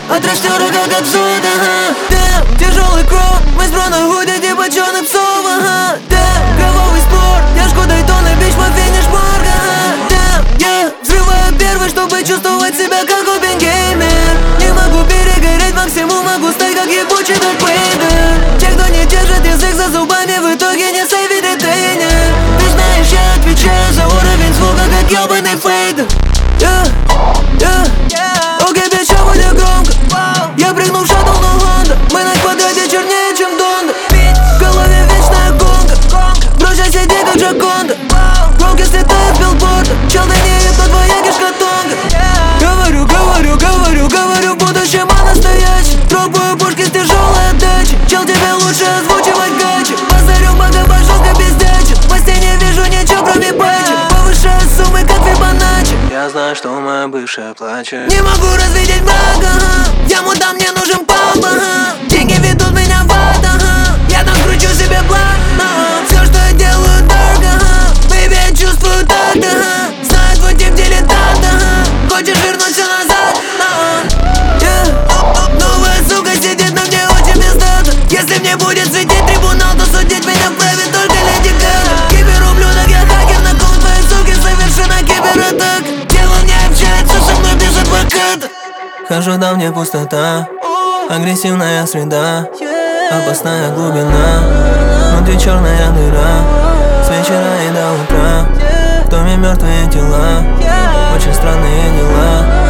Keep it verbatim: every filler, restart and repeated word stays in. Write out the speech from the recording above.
от растера как от зода, ага. Damn, тяжелый кровь, мы с броной ходят типа черных псов, ага. Damn, кровавый спорт, тяжко Дайтона, бич по финиш марка, ага. Damn, yeah, взрываю первый, чтобы чувствовать себя как опенгеймер. Не могу перегореть, максимум могу стать как ебучий Дарт Вейдер. Те, кто не держит язык за зубами, в итоге не сейвит и тренер. Ты знаешь, я отвечаю за уровень звука, как ебаный фейдер. Yeah, yeah, окей, okay, бича, будет громко. Я прыгнул в шаттл, но Honda. Мы на квадрате чернее, чем Донда. В голове вечная гонка. Бросай сидеть, как Джаконда. Громки слетают с билборда. Чел, да не еб, но твоя кишка тонга. Говорю, говорю, говорю, говорю, в будущем о настоящем. Трогаю пушки с тяжелой отдачей. Чел, тебе лучше озвучивать гачи. Позарю бога, жестко пиздячит. По стене вижу ничего, кроме патчи. Повышаю суммы, как Фибоначчи. Я знаю, что моя бывшая плачет. Не могу развидеть врага, ага. Я мудам, мне нужен папа, ага. Деньги ведут меня в ад, ага. Я там кручу себе план, ага. Все, что я делаю, dark, ага. Baby, я чувствую так, ага. Знаю твой тип дилетант, ага. Хочешь вернуть все назад, ага. Yeah. Новая сука сидит на мне очень пиздата. Если мне будет светить трибунал, то судить меня вправе только Леди Гага. Киберублюдок, я хакер, на ком твоей суки совершена кибератака. Тело не общается со мной без адвоката. Хожу, да мне пустота, агрессивная среда, опасная глубина, внутри черная дыра. С вечера и до утра в доме мертвые тела, очень странные дела.